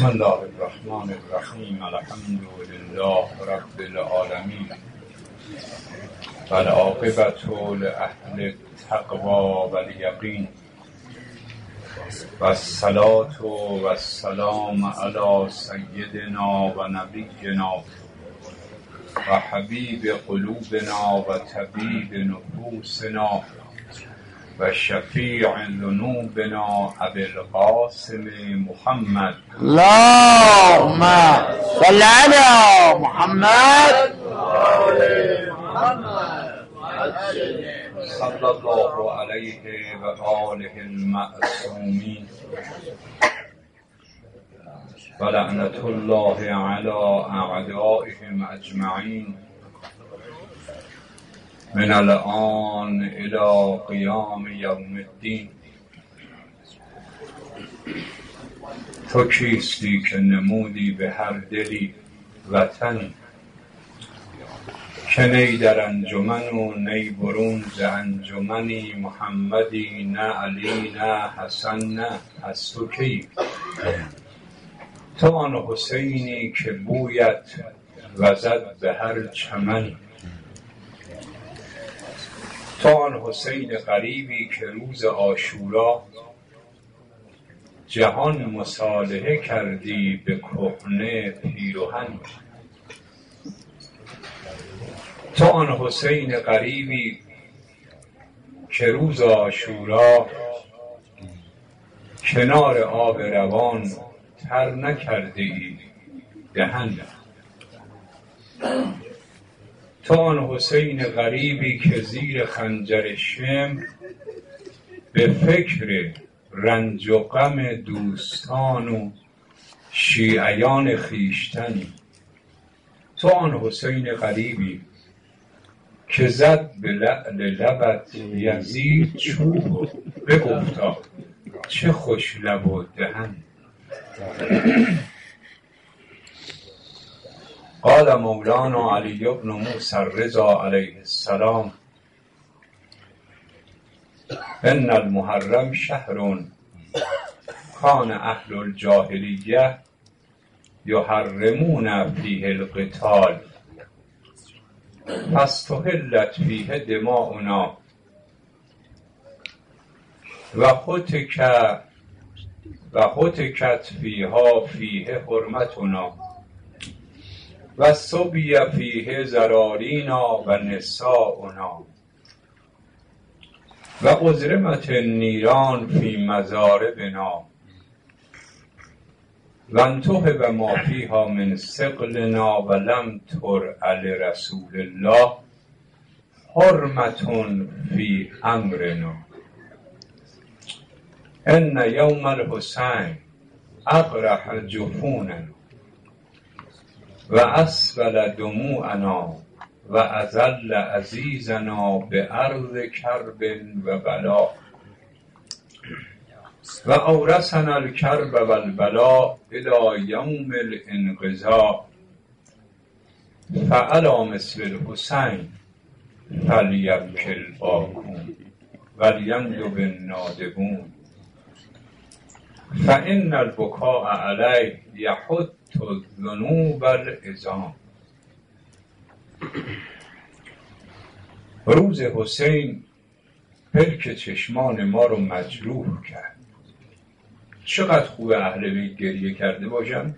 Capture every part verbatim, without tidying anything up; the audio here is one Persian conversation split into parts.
بسم الله الرحمن الرحیم. الحمد لله رب العالمین والعاقبة لأهل التقوى والیقین والصلاة والسلام علی سیدنا و نبینا و حبیب قلوبنا و طبیب نفوسنا و شفیع ذنوبنا ابی القاسم محمد اللهم صل علی محمد صلی الله علیه و آله المعصومین و لعنت الله علی اعدائهم اجمعین من الآن الى قیام یوم الدین. تو کیستی که نمودی به هر دلی وطنی، که نی در انجمن و نی برون ز انجمنی، محمدی نه علی نه حسن نه از تو کی؟ تو آن حسینی که بویت وزد به هر چمنی، تو آن حسین غریبی که روز عاشورا جهان مصالحه کردی به کهنه پیرهن، تو آن حسین غریبی که روز عاشورا کنار آب روان تر نکرده ای دهن، تو آن حسین غریبی که زیر خنجر شمر به فکر رنج و غم دوستان و شیعیان خویشتنی، تو آن حسین غریبی که زد به لعل لبت یزید چوب و بگفتا چه خوش لب و دهن. قال مولانا علی بن موسی الرضا علیه السلام: ان المحرم شهر کان اهل الجاهلیه یحرمون فیه القتال فاستحلت فیه دماؤنا و هتک و هتکت فیها فیه حرمتنا و صبی فیه ذرارینا و نساؤنا و اضرمت النیران فی مزاربنا و انتهب ما فیها من ثقلنا و لم ترع لرسول الله حرمة فی امرنا. ان یوم الحسین اقرح جفوننا و اسبل دموعنا و اذل عزیزنا به ارض کرب و بلا و اورثنا الکرب و البلا الی یوم الانقضاء فعلی مثل الحسین فلیبکی الباکون ولینجب النادبون فان البکاء علیه یحط الذنوب العظام. روز حسین پلک چشمان ما رو مجروح کرد. چقدر خوب اهل بیت گریه کرده باشن.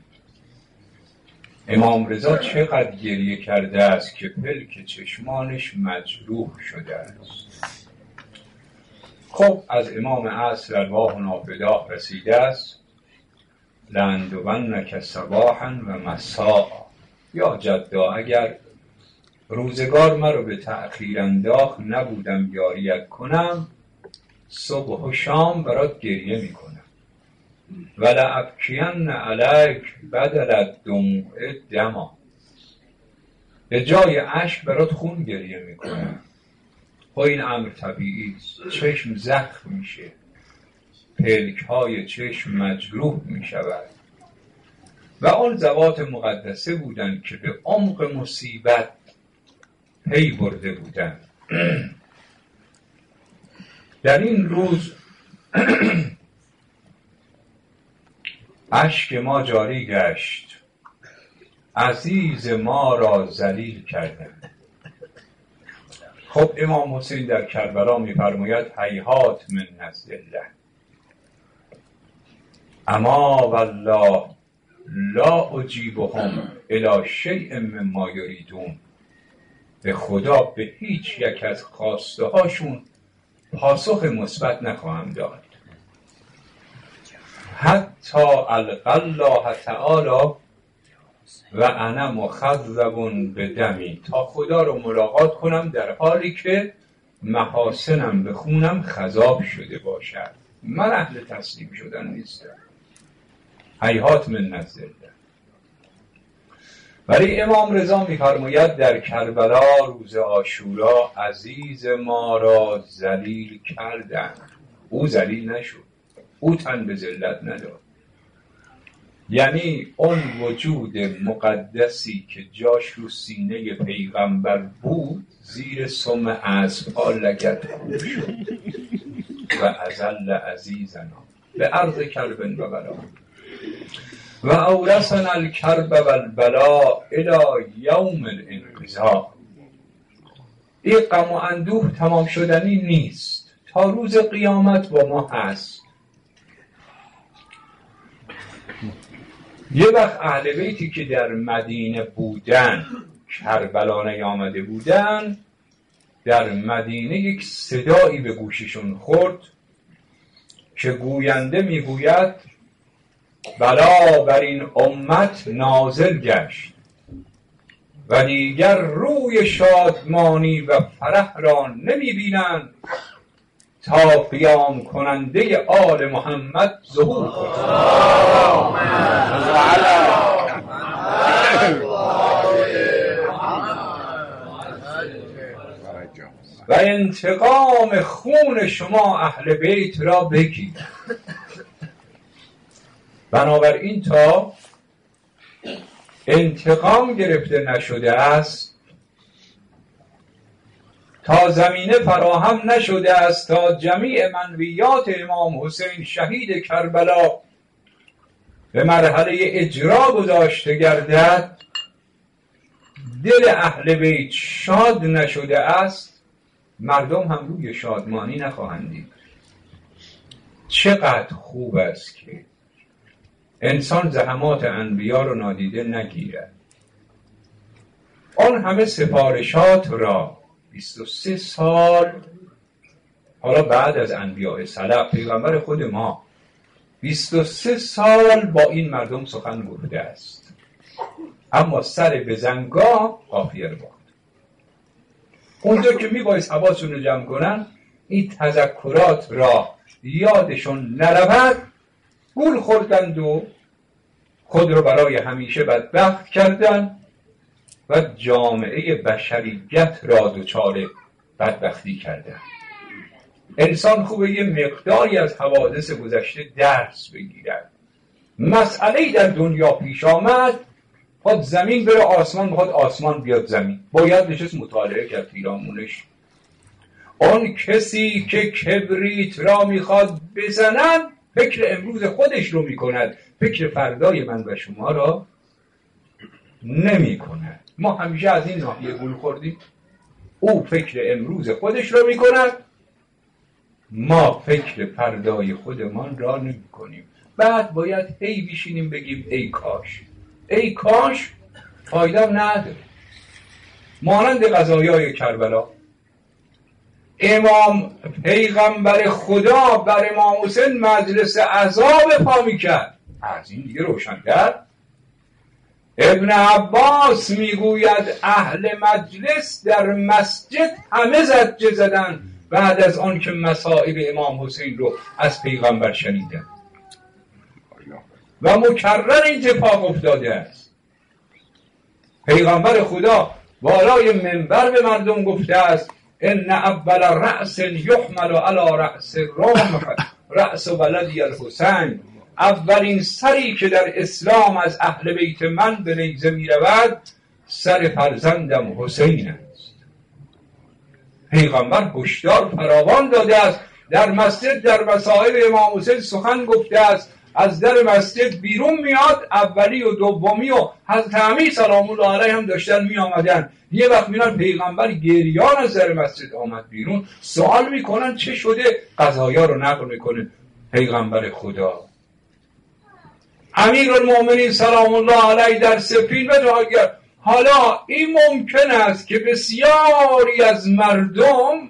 امام رضا چقدر گریه کرده است که پلک چشمانش مجروح شده است. خب از امام عصر ارواحنا فداه رسیده است: لأندونک صباحا و مساء. یا جدا اگر روزگار مرا به تأخیر انداخت نبودم یاریت کنم، صبح و شام برات گریه میکنم. و لأبکین علیک بدل الدموع دما. به جای اشک برات خون گریه میکنم. خب این امر طبیعی است. چشم زخم میشه، پلک های چشم مجروح میشود و آن ذوات مقدسه بودند که به عمق مصیبت پی برده بودند. در این روز اشک ما جاری گشت، عزیز ما را ذلیل کردند. خب امام حسین در کربلا می‌فرماید هیهات من نزد الله، اما والله لا اجیبهم الی شیء مما یریدون. به خدا به هیچ یک از خواسته هاشون پاسخ مثبت نخواهم داد. حتی القی الله تعالی و انا مخضب بدمی، تا خدا رو ملاقات کنم در حالی که محاسنم به خونم خضاب شده باشد. من اهل تسلیم شدن نیستم. هیهات من نزد الله. ولی امام رضا می‌فرماید در کربلا روز عاشورا عزیز ما را ذلیل کردند. او ذلیل نشد، او تن به ذلت نداد. یعنی اون وجود مقدسی که جاش رو سینه پیغمبر بود زیر سم اسب‌ها لگد شد و ازل عزیزنا به عرض کرب و بلا و اورثنا الکرب و البلا الی یوم الانقضاء. این غم و اندوه تمام شدنی نیست، تا روز قیامت با ما هست. یه وقت اهل بیتی که در مدینه بودن، کربلا نیامده بودن، در مدینه یک صدایی به گوششون خورد که گوینده میگوید بلا بر این امت نازل گشت و دیگر روی شادمانی و فرح را نمی بینند تا قیام کننده آل محمد ظهور کند. و انتقام خون شما اهل بیت را بگیرید. بنابراین تا انتقام گرفته نشده است، تا زمینه فراهم نشده است تا جمیع منویات امام حسین شهید کربلا به مرحله اجرا گذاشته گردد، دل اهل بیت شاد نشده است، مردم هم روی شادمانی نخواهند دید. چقدر خوب است که انسان زحمات انبیا رو نادیده نگیرد. آن همه سفارشات را بیست و سه سال، حالا بعد از انبیاء سلف، پیغمبر خود ما بیست و سه سال با این مردم سخن گفته است، اما سر به زنگاه قافیه رو باخت. اونجا که میبایست حواسشون رو جمع کنن، این تذکرات را یادشون نرود، گول خوردند و خود رو برای همیشه بدبخت کردند و جامعه بشریت را دچار بدبختی کردند. انسان خوبه یه مقداری از حوادث گذشته درس بگیرد. مسئله‌ای در دنیا پیش آمد، خود زمین بره آسمان، بخواد آسمان بیاد زمین، باید نشست مطالعه کرد پیرامونش. اون کسی که کبریت را میخواد بزنن فکر امروز خودش رو میکند، فکر فردای من و شما را نمی کند. ما همیشه از این ناحیه گول خوردیم. او فکر امروز خودش رو میکند، ما فکر فردای خودمان را نمی کنیم. بعد باید هی بیشینیم بگیم ای کاش ای کاش، فایده نداره. مانند قضایای کربلا، امام پیغمبر خدا بر امام حسین مجلس عذاب پا میکرد. از این دیگه روشن‌تر ابن عباس میگوید اهل مجلس در مسجد همه زجه زدن بعد از آن که مصائب امام حسین رو از پیغمبر شنیدن و مکرر این اتفاق افتاده است. پیغمبر خدا بالای منبر به مردم گفته است ان اول رأس یحمل علی رأس الرمح رأس ولدی الحسین. اولین سری که در اسلام از اهل بیت من به نیزه می رود سر فرزندم حسین است. پیغمبر هشدار فراوان داده است، در مسجد در مصائب امام حسین سخن گفته است از در مسجد بیرون میاد، اولی و دومی و حضرت امیر سلام الله علیه هم داشتن می آمدن. یه وقت میرن پیغمبر گریان از در مسجد آمد بیرون، سوال میکنن چه شده، قضایا رو نقل میکنه پیغمبر خدا. امیرالمومنین سلام الله علیه در سفین بدعا کرد حالا این ممکن است که بسیاری از مردم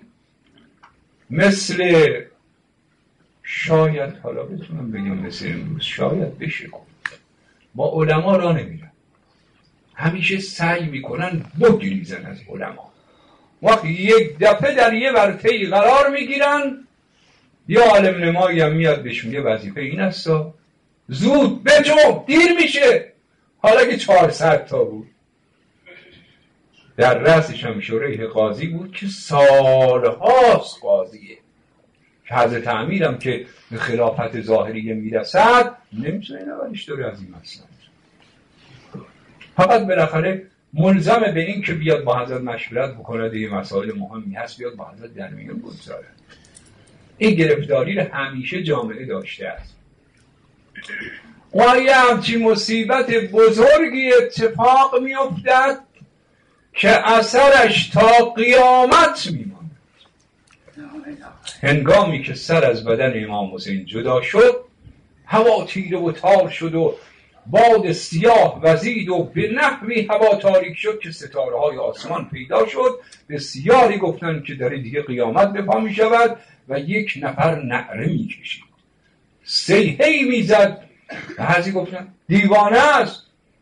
مثل، شاید حالا بتونم بگم مثل امروز، شاید بشه گفت با علما را نمیرن، همیشه سعی میکنن بگریزن از علما. وقتی یک دفعه در یه ورطه‌ای قرار میگیرن، یه عالم نمایی هم میاد بهش میگه وظیفه این است زود بجو، دیر میشه. حالا که چهارصد تا بود، در رأسش هم شورای قاضی بود که سالهاست قاضیه، که حضرت امیرم که به خلافت ظاهریه میرسد نمیتونه نوالش داره از این مسئله، فقط بالاخره ملزم به این که بیاد با حضرت مشورت بکنه، دیگه مسائل مهمی هست بیاد با حضرت در میون بگذاره. این گرفتاری رو همیشه جامعه داشته است. و یه همچین مصیبت بزرگی اتفاق میافتد که اثرش تا قیامت میماند. هنگامی که سر از بدن امام حسین جدا شد، هوا تیره و تار شد و باد سیاه وزید و به نحوی هوا تاریک شد که ستاره های آسمان پیدا شد. بسیاری گفتن که داره دیگه قیامت به پا می شود و یک نفر نعره می کشید، صیحه‌ای می زد. بعضی گفتن دیوانه است.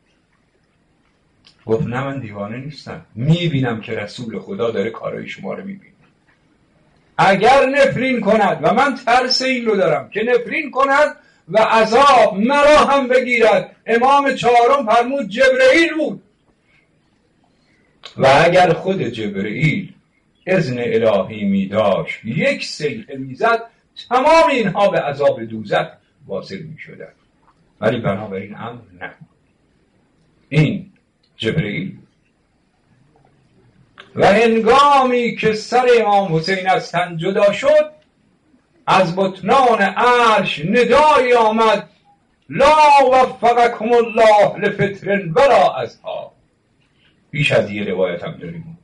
گفت نه من دیوانه نیستم، می بینم که رسول خدا داره کارهای شما رو می بینه. اگر نفرین کند، و من ترس این رو دارم که نفرین کند و عذاب مرا هم بگیرد. امام چهارم فرمود جبرئیل بود، و اگر خود جبرئیل اذن الهی می داشت یک صیحه می زد، تمام اینها به عذاب دوزخ واصل می شدن. ولی بنابراین امر نه، این جبرئیل. و هنگامی که سر امام حسین از تن جدا شد، از بطنان عرش ندایی آمد لا وفقکم الله لفطر ولا اضحی. بیش از یه روایت هم داریم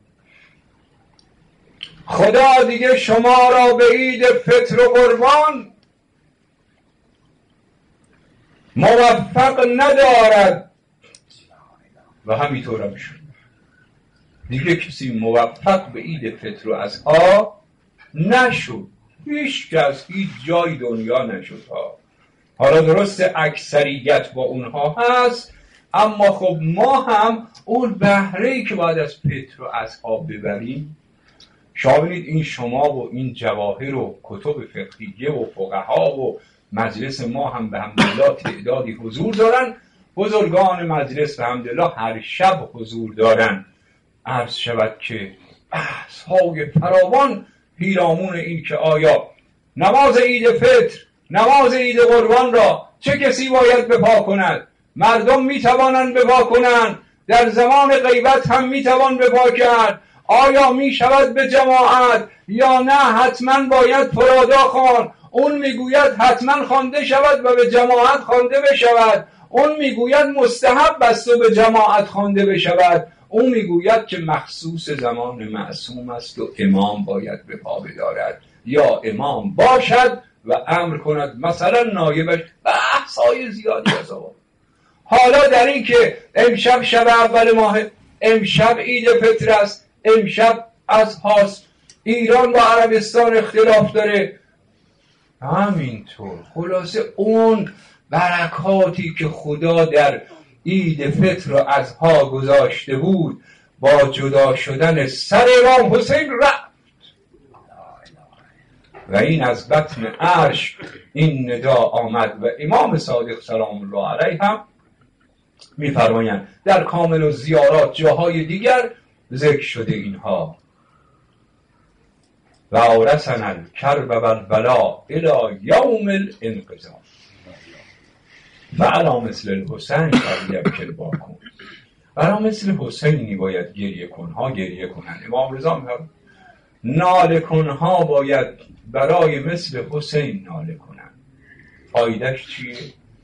خدا دیگه شما را به عید فطر و قربان موفق ندارد. و همینطور هم شد، دیگه کسی موفق به عید فطر و اضحی نشد، هیچ کس هیچ جای دنیا نشد ها. حالا درست اکثریت با اونها هست، اما خب ما هم اون بهره‌ای که باید از فطر و اضحی ببریم. شما ببینید این شما و این جواهر و کتب فقهیه و فقها و مجلس ما هم به حمدالله تعدادی حضور دارن، بزرگان مجلس به حمدالله هر شب حضور دارن. عرض شود که بحث های فراوان پیرامون این که آیا نماز عید فطر، نماز عید قربان را چه کسی باید بپا کند؟ مردم میتوانند بپا کنند، در زمان غیبت هم میتوان بپا کرد. آیا میشود به جماعت یا نه حتما باید فرادا خوان؟ اون میگوید حتما خوانده شود و به جماعت خوانده بشود، اون میگوید مستحب است و به جماعت خوانده بشود، اون میگوید که مخصوص زمان معصوم است و امام باید به پا بدارد یا امام باشد و امر کند مثلا نایبش. بحث‌های زیادی از آن. حالا در این که امشب شب اول ماه، امشب عید فطر است، امشب اضحی، ایران با عربستان اختلاف داره، همینطور خلاصه اون برکاتی که خدا در عید فطر و اضحی گذاشته بود با جدا شدن سر امام حسین رفت. و این از بطن عرش این ندا آمد. و امام صادق سلام الله علیه هم می‌فرمایند در کامل و زیارات جاهای دیگر ذکر شده اینها. و اورثنا الکرب و البلا الی یوم الانقضاء و علی مثل الحسین فلیبکی الباکون. برای مثل حسینی باید گریه کنها گریه کنن. امام رضا میگه ناله کنها باید برای مثل حسین ناله کنن. فایدهش چیه؟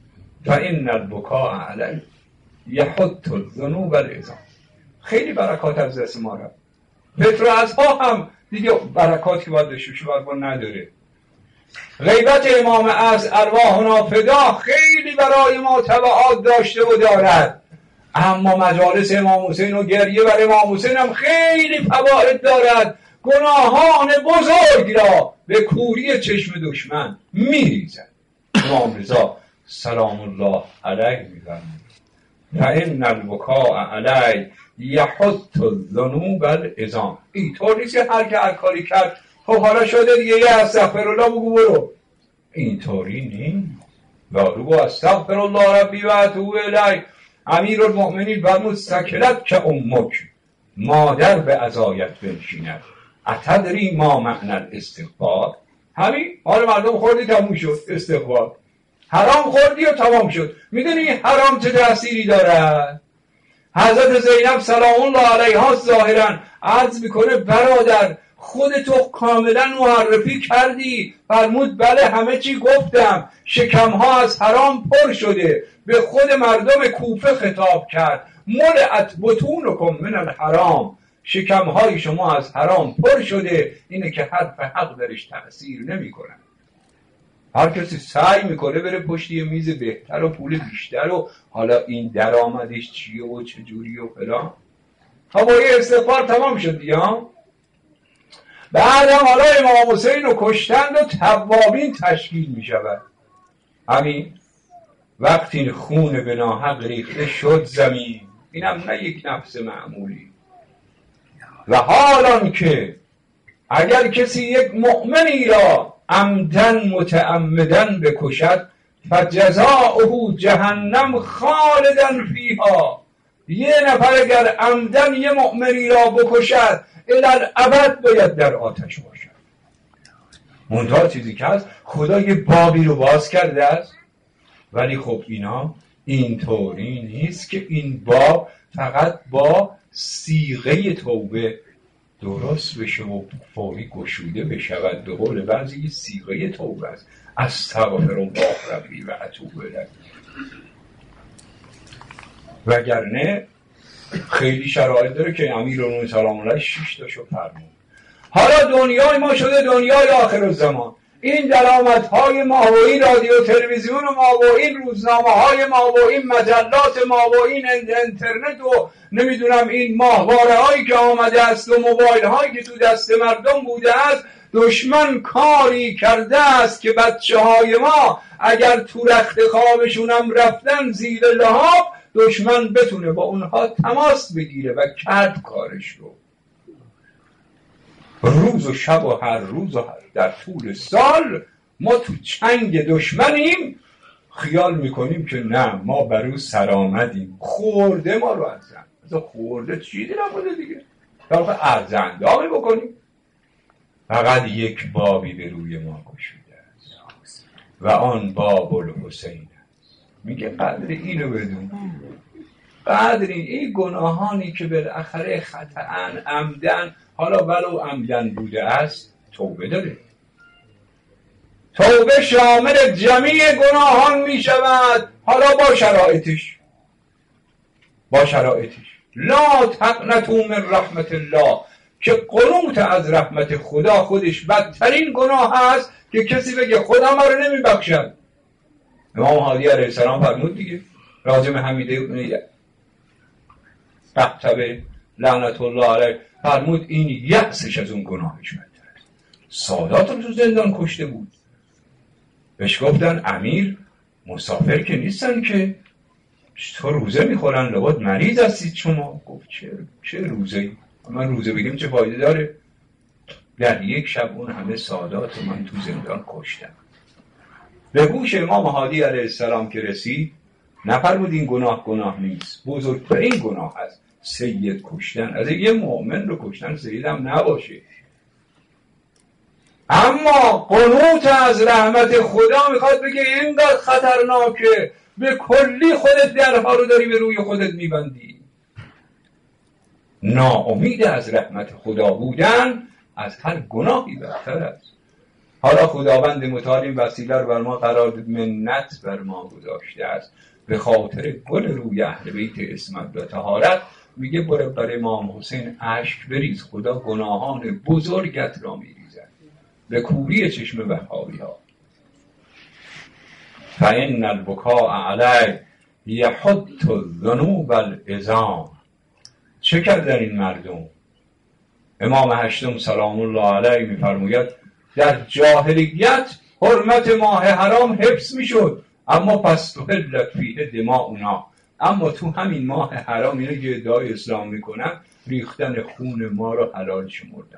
فان البکاء علی یحط الذنوب العظام. خیلی برکات از دست ما رفت. پتروازها هم دیگه برکاتی که باید داشته باشه باید نداره. غیبت امام از ارواحنا فدا خیلی برای ما تبعات داشته و دارد، اما مجالس امام حسین و گریه بر امام حسین هم خیلی فواید دارد. گناهان بزرگ را به کوری چشم دشمن میریزد. امام رضا سلام الله علیه میفرماید فان البکاء علی یحط الذنوب العظام. اینطور نیست که هر که هر کاری کرد خب حالا شده دیگه یه استغفرالله بگو برو. اینطوری نیست. دارو با استغفرالله ربی و اتوب الیه. امیرالمؤمنین فرمود سکلت که امک، مادر به عزایت بنشیند. اتدری ما معنی الاستغفار؟ همین حالا مردم خوردی تموم شد استغفار. حرام خوردی و تمام شد. میدونی حرام چه تأثیری داره؟ حضرت زینب سلام الله علیها ظاهرا عرض میکنه برادر خودتو کاملا معرفی کردی. فرمود بله همه چی گفتم. شکمها از حرام پر شده. به خود مردم کوفه خطاب کرد ملئت بطونکم من الحرام. شکمهای شما از حرام پر شده. اینه که حرف حق درش تأثیر نمی کنه. هر کسی سعی میکنه بره پشت یه میز بهتر و پول بیشتر و حالا این درآمدش چیه و چجوری و فلان. تا با یه استغفار تمام شد دیگه. بعد هم حالا امام حسین رو کشتند و توابین تشکیل می شود. همین وقتی خون به ناحق ریخته شد زمین، اینم نه یک نفس معمولی. و حالان که اگر کسی یک مؤمنی را عمدن متعمدن بکشد فجزاؤه جهنم خالدن فیها. یه نفر اگر عمدن یه مؤمنی را بکشد الالعبد باید در آتش باشد. منتها چیزی که هست خدا یه بابی رو باز کرده است، ولی خب اینا اینطوری نیست که این باب فقط با صیغه توبه درست بشه و فوری گشوده بشود. به قول بعضی صیغه توبه است. استغفرالله ربی و اتوب الیه. وگرنه خیلی شرایط داره که امیرالمومنین سلام الله شش تاشو فرمود. حالا دنیای ما شده دنیای آخرالزمان. این درآمدهای ما و این رادیو تلویزیون ما و این روزنامه های ما و این مجلات ما و این اینترنت و نمیدونم این ماهواره هایی که آمده است و موبایل هایی که تو دست مردم بوده است، دشمن کاری کرده است که بچه های ما اگر تو رخت خوابشون هم رفتن زیر لحاف، دشمن بتونه با اونها تماس بگیره و کرد کارش رو. روز و شب و هر روز و هر در طول سال ما تو چنگ دشمنیم. خیال میکنیم که نه ما برو سرآمدیم. خورده ما رو ارزن. مثلا خورده چیزی نبوده دیگه. در واقع ارزندامی بکنیم. فقط یک بابی به روی ما گشوده است و آن باب الحسین است. میگه قدر اینو بدون. قدر این, این گناهانی که بالاخره خطأن عمدن، حالا ولو عمدن بوده است، توبه داره. توبه شامل جمیع گناهان می شود. حالا با شرایطش با شرایطش لا تقنطوا من رحمت الله، که قنوط از رحمت خدا خودش بدترین گناه است که کسی بگه خدا ما رو نمی بخشد. امام هادی علیه السلام فرمود دیگه، راجم حمیده قحطبه لعنت الله علیه فرمود این یأسش از اون گناهش بدتر است. سادات رو تو زندان کشته بود. بهش گفتن امیر مسافر که نیستن که تو روزه میخورن، لابد مریض هستید شما. گفت چه چه روزه؟ من روزه بگیم چه فایده داره؟ در یک شب اون همه سادات من تو زندان کشتم. به گوش امام هادی علیه السلام که رسید، نفرمود این گناه گناه نیست، بزرگترین گناه هست سید کشتن. از یه مؤمن رو کشتن سید هم نباشه. اما قنوط از رحمت خدا میخواد بگه اینقدر خطرناکه، به کلی خودت درها رو داری به روی خودت میبندی. ناامید از رحمت خدا بودن از هر گناهی بدتر است. حالا خداوند متعال این وسیله رو بر ما قرار داد، منت بر ما گذاشته است به خاطر گل روی اهل بیت عصمت و طهارت. میگه برو بر امام حسین اشک بریز، خدا گناهان بزرگت را میریزد به کوری چشم وهابی ها. فإن البکاء علی یحط الذنوب العظام. چه کردن این مردم؟ امام هشتم سلام الله علیه میفرماید در جاهلیت حرمت ماه حرام حفظ میشد، اما پس تو حلت فیه دماؤنا، اما تو همین ماه حرام اینه که ادعای اسلام میکنن ریختن خون ما رو حلال شمردن.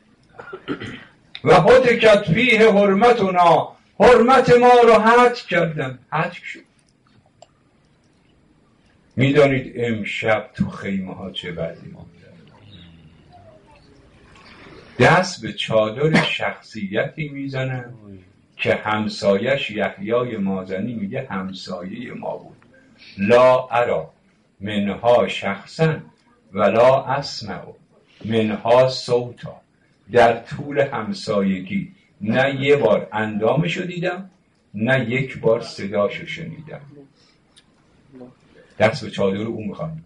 و هتکت فیه حرمتنا، حرمت ما رو هتک کردن، هتک شد. میدانید امشب تو خیمه ها چه وضعی ما دست به چادر شخصیتی میزنن که همسایش یحیای مازنی میگه همسایه ما بود. لا ارا منها شخصا ولا اسمع منها صوتا. در طول همسایگی نه یه بار اندامشو دیدم نه یک بار صداشو شنیدم. دست به چادر او میخوام.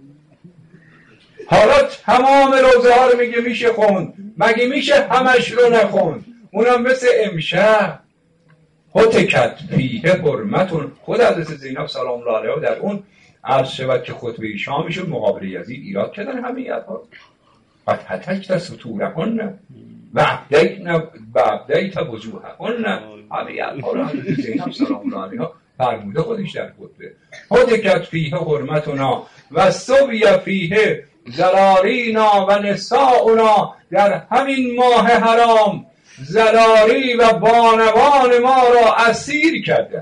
حالا تمام روزه ها رو میگه میشه خوند، مگه میشه همش رو نخوند؟ اونم مثل امشب هتکت فیه حرمتون. خود حضرت زینب سلام الله علیها در اون عرض شود که خطبه شام شد مقابل یزید ایراد کردن همه یدها قد هتکت سطورهن و ابدیت وجوههن، همه یدها رو حضرت زینب سلام الله علیها فرموده خودش در خطبه. هتکت فیه حرمتنا و سوی فیه زلارینا و نساؤنا. در همین ماه حرام زلاری و بانوان ما را اسیر کردن.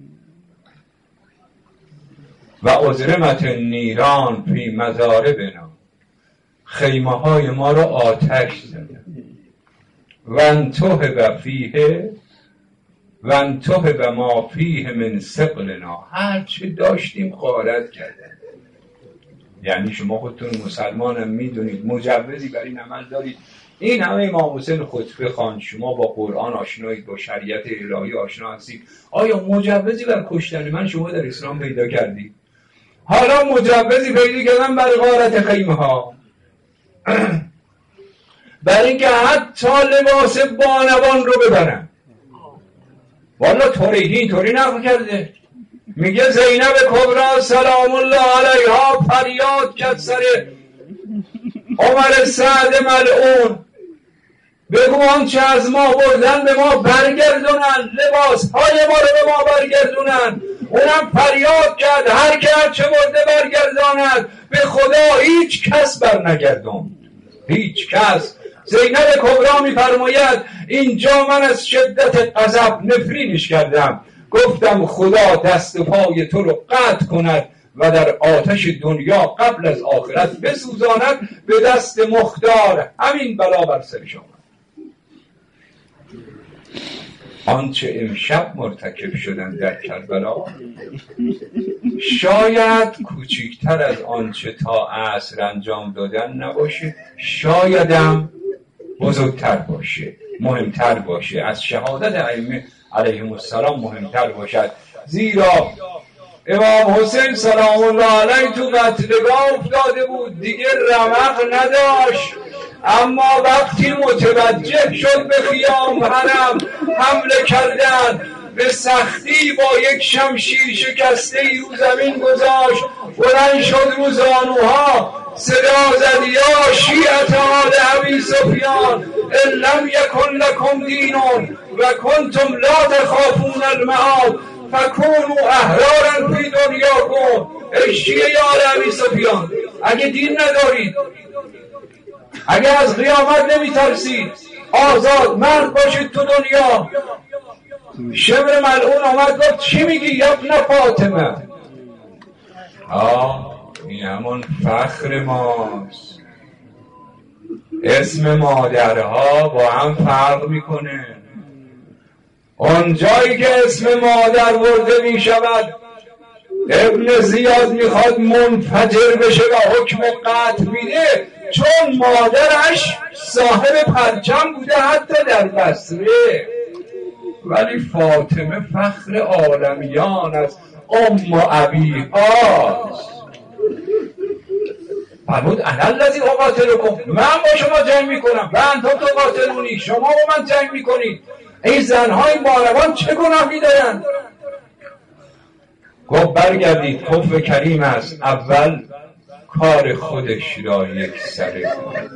و ازرمت نیران فی مزاربنا، خیمه های ما را آتش زدن. و انتوه و فیه و انتوه و ما فیه من ثقلنا، هر چه داشتیم غارت کردن. یعنی شما خودتون مسلمانم میدونید، مجوزی بر این عمل دارید. این همه امام حسین خطبه خواند، شما با قرآن آشنایید، با شریعت الهی آشنا هستید، آیا مجوزی بر کشتن من شما در اسلام پیدا کردید؟ حالا مجوزی پیدا کردن بر غارت خیمه ها برای اینکه حتی لباس بانوان رو ببرن. والا طوریهی اینطوری نقل کرده، میگه زینب کبرا سلام الله علیها فریاد کرد سر عمر سعد ملعون، بگو آنچه از ما بردن به ما برگردونن، لباس های ما رو به ما برگردونن. اونم فریاد کرد هر که هر چه برده برگرداند، به خدا هیچ کس بر نگردون، هیچ کس. زینب کبرا میفرماید اینجا من از شدت غضب نفرینش کردم، گفتم خدا دست و پای تو رو قطع کند و در آتش دنیا قبل از آخرت بسوزاند، به دست مختار همین بلا بر سرش آمد. آنچه امشب مرتکب شدن در کربلا شاید کوچکتر از آنچه تا عصر انجام دادن نباشه، شایدم بزرگتر باشه، مهمتر باشه، از شهادت ائمه علیهم السلام مهمتر باشد. زیرا امام حسین سلام الله علیه تو قتلگاه افتاده بود، دیگه رمق نداشت، اما وقتی متوجه شد به خیام حرم حمله کردن، به سختی با یک شمشیر شکسته ای رو زمین گذاشت، بلند شد رو زانوها، صدا زد یا شیعة آل ابی سفیان ان لم یکن لکم دینون و کنتم لا تخافون المعاد فکونوا احرارا فی دنیاکم. ای شیعه آل ابی سفیان، اگه دین ندارید، اگه از قیامت نمی ترسید، آزاد مرد باشید تو دنیا. شمر ملعون آمد گفت چی میگی یا ابن فاطمه؟ آه این همون فخر ماست. اسم مادرها با هم فرق میکنه. اونجایی که اسم مادر برده میشود، ابن زیاد میخواد منفجر بشه و حکم قطع میده، چون مادرش صاحب پرچم بوده حتی در بصره، ولی فاطمه فخر عالمیان از ام و ابی هاست. فرمود انا الذی اقاتلکم، من با شما جنگ میکنم و انتم تقاتلونی، شما با من جنگ میکنید. این زنهای بانوان چه گناهی دارن؟ گفت برگردید، کفر کریم است، اول کار خودش را یک سره کنید.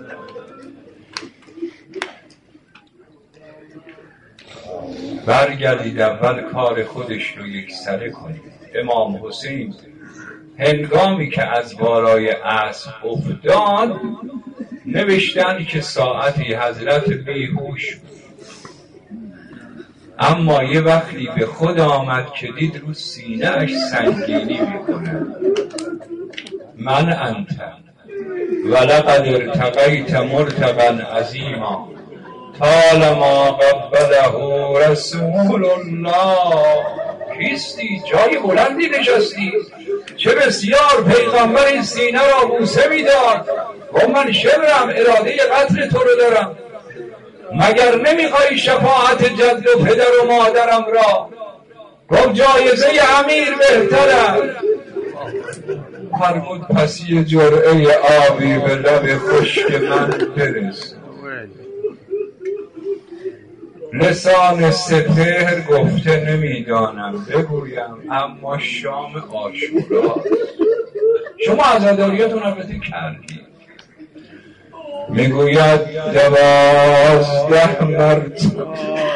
برگردید اول کار خودش رو یک سره کنید. امام حسین هنگامی که از بالای اسب افتاد نوشتن که ساعتی حضرت بیهوش بود، اما یه وقتی به خود آمد که دید رو سینه اش سنگینی میکنه. من انت ولقد ارتقیت مرتقا عظیما طالما قبله رسول الله. کیستی؟ جای بلندی نشستی، چه بسیار پیغمبر این سینه را بوسه میداد. و من شبرم، اراده قتل تو رو دارم، مگر نمیخوای شفاعت جد و پدر و مادرم را؟ گفت جایزه امیر بهتره. فرمود پس یه جرعه آبی به لب خشک من برس. لسان سپهر گفته نمیدانم بگویم، اما شام عاشورا. شما عزاداریاتون البته کردید. میگوید دوازده مرتبه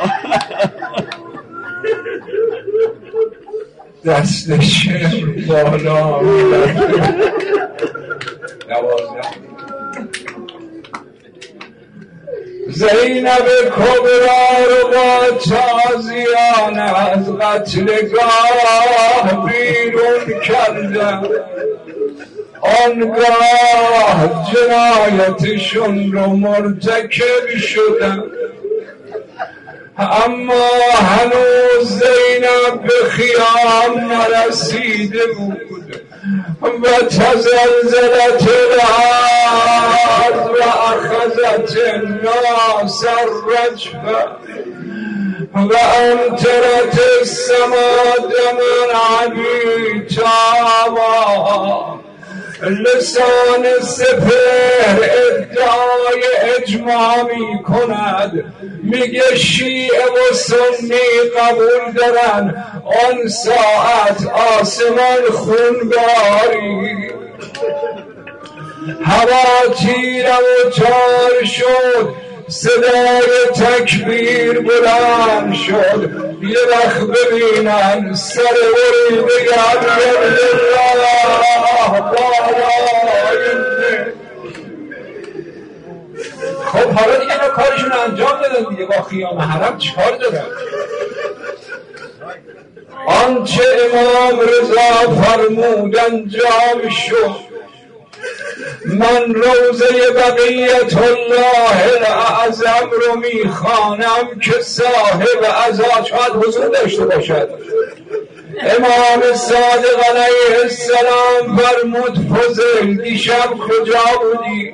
دست شعر بالا میبرد. دوازده زینب کبرا رو با تازیان از قتلگاه بیرون کردن، آنگاه جنایتشون رو مرتکب شدن، اما هنوز زینب به خیام نرسیده بود و تزلزلت الارض و اخذت الناس الرجفه و امطرت السما دما عبیطا. لسان سپهر ادعای اجماع می کند، میگه شیعه و سنی قبول دارن آن ساعت آسمان خونباری، هوا تیره و تار شد، صدای تکبیر بلند شد. یه وقت ببینن سر وریده گردن الله بالای. خب حالا دیگه اینا کارشون انجام دادن دیگه، با خیام حرم چیکار دارن؟ آنچه امام رضا فرمود انجام شد. من روزه بقیت الله الاعظم رو میخوانم که صاحب عزا شاید حضور داشته باشد. امام صادق علیه السلام فرمود فضل دیشب کجا بودی؟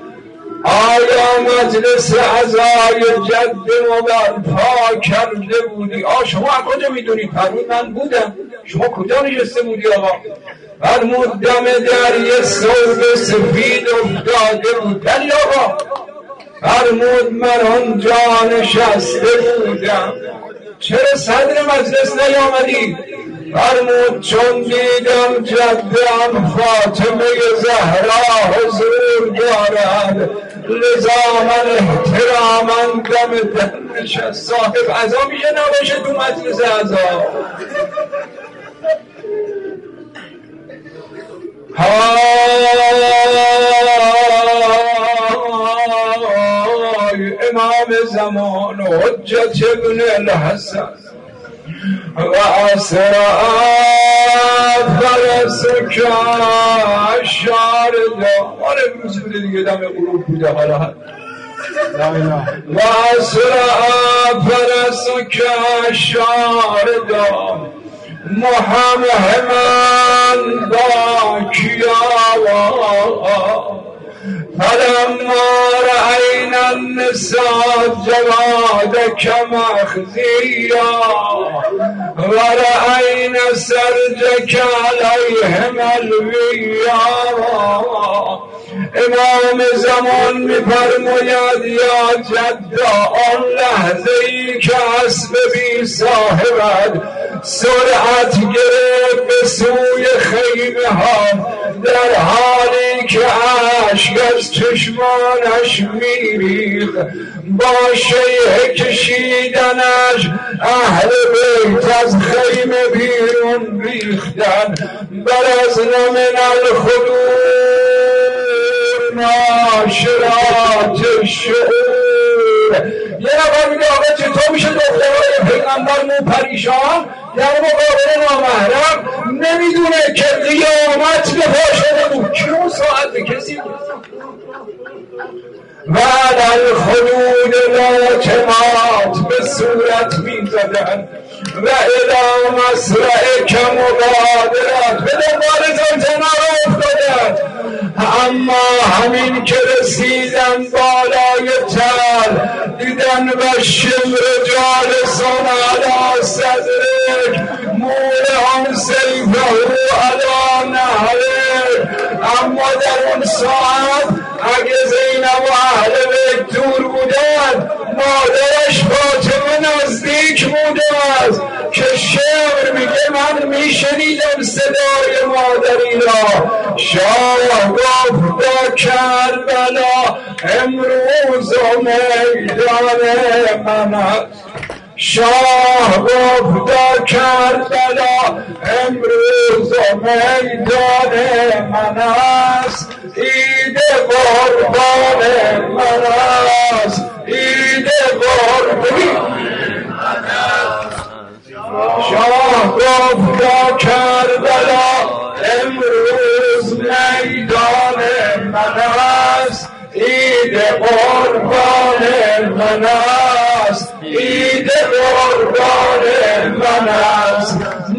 آیا مجلس عزای جد ما برپا کرده بودی؟ آ شما از کجا میدونی؟ فرمود من بودم. شما کجا نشسته بودی آقا؟ فرمود دم در یه ثوب سفید افتاده بود. دلی آقا؟ فرمود من آنجا نشسته بودم. چرا صدر مجلس نیامدی؟ فرمود چون دیدم جدم فاطمه زهرا حضور دارد، لذا من احتراما دم در نشست. صاحب عزا میشه نباشه تو مجلس عزا؟ های امام زمان حجت ابن الحسن و اسرع فرسک شاردا. حالا امروز بوده دیگه، دم غروب بوده. حالا و اسرع فرسک شاردا محمد با کیا فلما رأينا النساء جوادك مخزيا ورأينا سرجك عليهم الويا. امام زمان می‌فرماید یا جدا آن لحظه ای که اسب بی صاحبت سرعت گرفت به سوی خیمه ها در حالی که اشک از چشمانش میریخت با شیهه کشیدنش اهل بیت از خیمه بیرون ریختن. برزنا من الخدود ناشرات الشعور. یه نفر میگه آقا چطور میشه دخترهای پیغمبر مو پریشان در مقابل نامحرم نمیدونه که قیامت به پا شده بود؟ کی اون ساعت به کسی بود؟ و در خدود لاتمات به صورت میزدن و الی مسرع که مبادرات به دنبال زلزنا را افتادن. اما همین که رسیدن بالای تل دیدن و شمر جالسان علی صدرک مولان سیفه علی نهرک. اما در اون ساعت اگه زینب و اهل بیت دور بودن مادرش فاطمه نزدیک بوده است که شعر میگه من میشنیدم صدای مادری را. شاه گفت کربلا امروز و میدان من است. شاه گفت کربلا امروز و میدان من است. عید قربان من است. عید قربان من است. شاه گفت کربلا امروز میدان من است. عید قربان من است. عید قربان من است.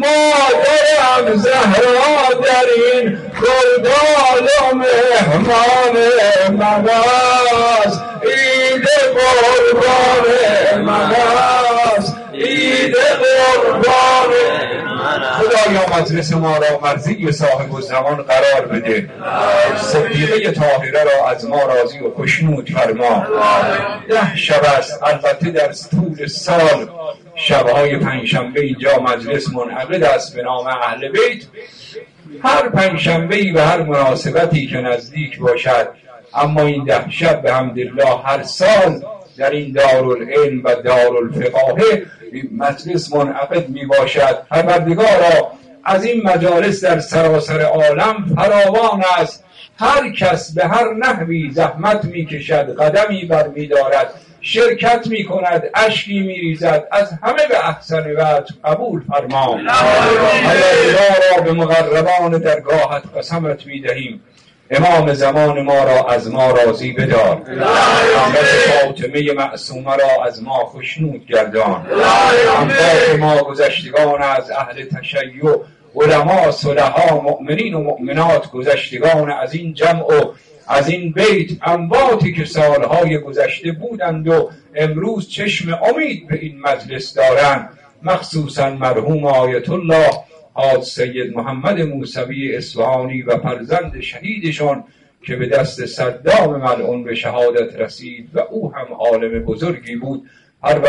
مادرم زهرا در این گلدان و مهمان من است. عید قربان من است. عید قربان من است. خدایا مجلس ما را مرضی صاحب الزمان قرار بده. صدیقه طاهره را از ما راضی و خوشنود فرما. ده شب است، البته در طول سال شبهای پنجشنبه اینجا مجلس منعقد است به نام اهل بیت. هر پنجشنبه‌ای و هر مناسبتی که نزدیک باشد، اما این ده شب به حمدالله هر سال در این دارالعلم و دارالفقاهه مجلس منعقد می باشد. پروردگارا از این مجالس در سراسر عالم فراوان است. هر کس به هر نحوی زحمت می کشد، قدمی بر می دارد، شرکت می کند، اشکی می ریزد، از همه به احسن وجه قبول فرما. پروردگارا به مقربان درگاهت قسمت می دهیم امام زمان ما را از ما راضی بدار. امت فاطمه معصومه را از ما خوشنود گردان. اموات ما گذشتگان از اهل تشیع، علما، صلحا، مؤمنین و مؤمنات گذشتگان از این جمع و از این بیت، امواتی که سالهای گذشته بودند و امروز چشم امید به این مجلس دارند، مخصوصا مرحوم آیت الله حاج سید محمد موسوی اصفهانی و فرزند شهیدشان که به دست صدام ملعون به شهادت رسید و او هم عالم بزرگی بود.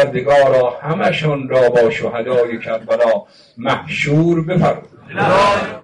پروردگارا همشان را با شهدای کربلا محشور بفرما.